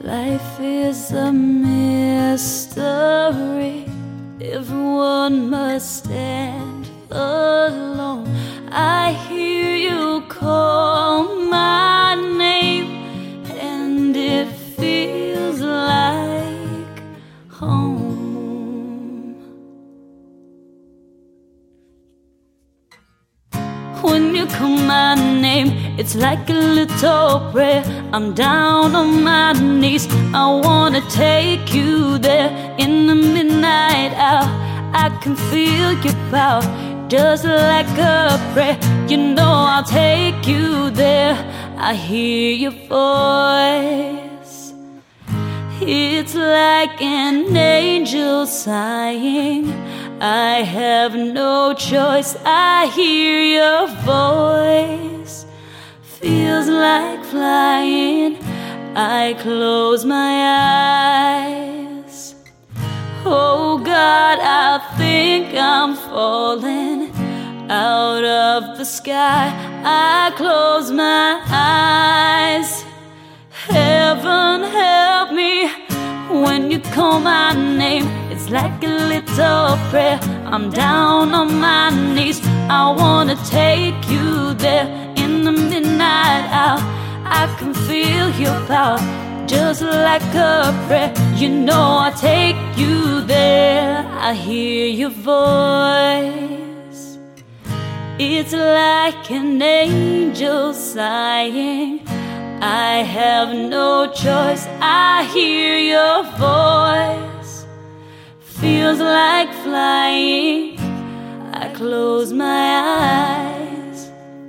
Life is a mystery. Everyone must stand alone. I hear you call my name, and it feels like home. When you call my name, it's like a little prayer. I'm down on my knees. I wanna take you there in the midnight hour. I can feel your power, just like a prayer. You know I'll take you there. I hear your voice. It's like an angel sighing. I have no choice. I hear your voice. Feels like flying. I close my eyes. Oh God, I think I'm falling out of the sky. I close my eyes. Heaven help me. When you call my name, it's like a little prayer. I'm down on my knees. I wanna take you there in the midnight hour. I can feel your power, just like a prayer. You know I'll take you there. I hear your voice. It's like an angel sighing. I have no choice. I hear your voice. Feels like flying. I close my eyes.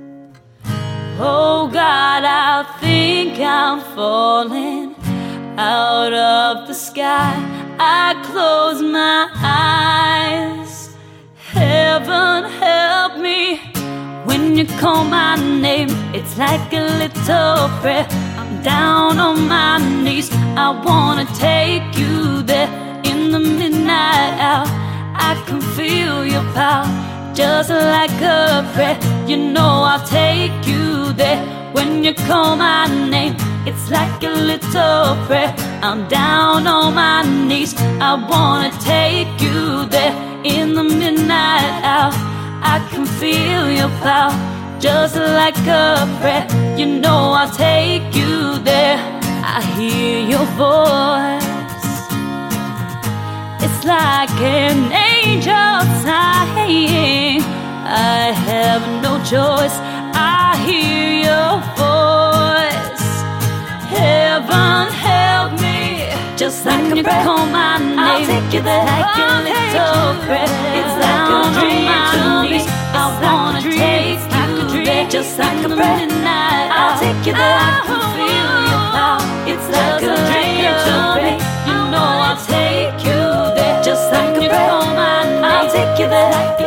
Oh God, I think I'm falling out of the sky. I close my eyes. Heaven help me. When you call my name, it's like a little prayer. I'm down on my knees. I wanna take you there in the midnight hour. I can feel your power, just like a prayer. You know I'll take you there. When you call my name, it's like a little prayer. I'm down on my knees. I wanna take you there in the midnight hour. I can feel your power, just like a prayer. You know I'll take you there. I hear your voice. It's like an angel sighing. I have no choice. I hear your voice. Heaven help me. Just like when you call my name, I'll take you there. Like a little prayer. It's down on my knees. I wanna take you there, just like a midnight. I'll take you there. I can feel your power. It's like a dream to me. You know I'll take you there, just like when you call my name. I'll take you there.